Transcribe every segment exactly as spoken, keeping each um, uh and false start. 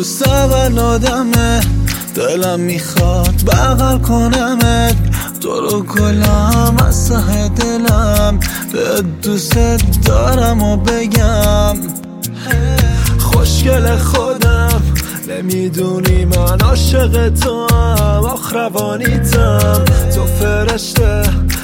امروز تولدمه، دلم میخواد بغل کنمت، تو رو کلم از ته دلم به دوست دارم و بگم خوشگل خودم، نمیدونی من عاشق تو هم، آخروانیتم تو فرشته،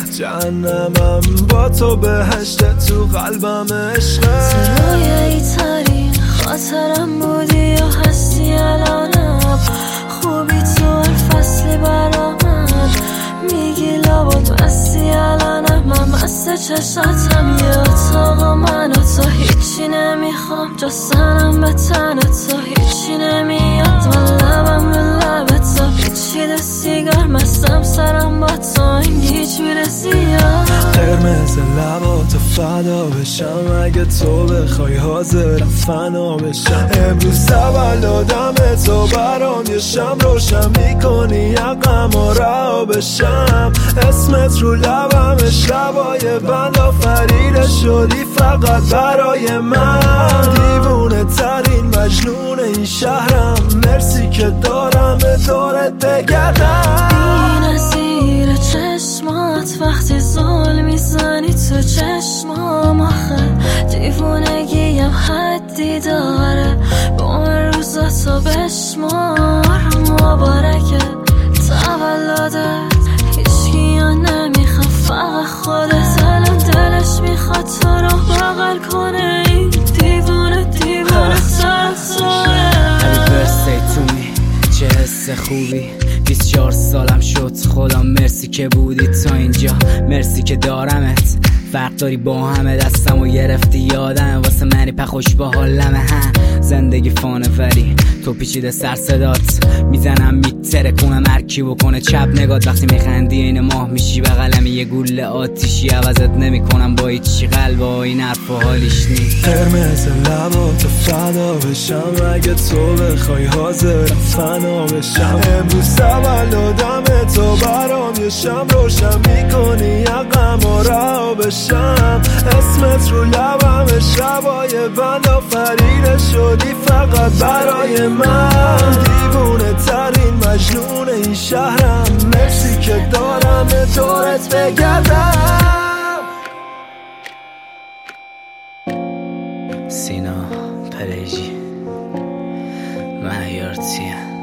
جهنمم با تو بهشته، تو قلبم عشقه. تو رویایی ترین خاطرم بودی یا هستی الانم، خوبی تو هر فصلی برامد، میگی لابد مستی الانم، من مست چشاتم، یه اتاق من و تو هیچی نمیخوام جز سنم به تن تو، هیچی نمیاد من لبم به لب تو، پیچیده سیگار مستم سرم با تو، این هیچ میرسی یا قرمز لباتو فدا بشم، اگه تو بخوای حاضرم فنا بشم. امروز تولدمه، تو برام یه شم روشن میکنی، یقم و رها بشم، اسمت رو لبم، شبای بند آفریده شدی فقط برای من، دیوونه ترین مجنون این شهرم، مرسی که دارم به دورت بگردم. بی نظیر چشمات وقتی زل میزنی تو چشمام، آخه دیوونگیم حدی داره، با من روزاتو بشمار، مبارکه تولدت، هیچکی یا نمیخواد فقط خودت، دلم دلش میخواد تو رو بغل کنه، این دیوونه دیوونه سرساره. Happy birthday to me، چه حس خوبی، بیست و چهار سالم شد، خدا مرسی که بودی تا اینجا، مرسی که دارمت، فرق داری با همه، دستمو گرفتی یادم، واسه منی پخوش با حالمه، هم زندگی فانه ولی تو پیچیده سر صدات، میزنم میتره کنم هرکی بکنه چپ نگات، وقتی میخندی این ماه میشی بغلم، یه گوله آتیشی عوضت نمیکنم با هیچی، قلب و این حرف و حالیش نیست. قرمز لباتو فدا بشم، اگه تو بخوای حاضرم فنا بشم، امروز تولدمه، تو برام یه شم روشن میکنی، یقم و رها بشم، اسمت رو لبم، شبای بند آفریده شدی فقط برای من، دیوونه ترین مجنون این شهرم، مرسی که دارم به دورت بگردم. سینا پریجی مهیار تیم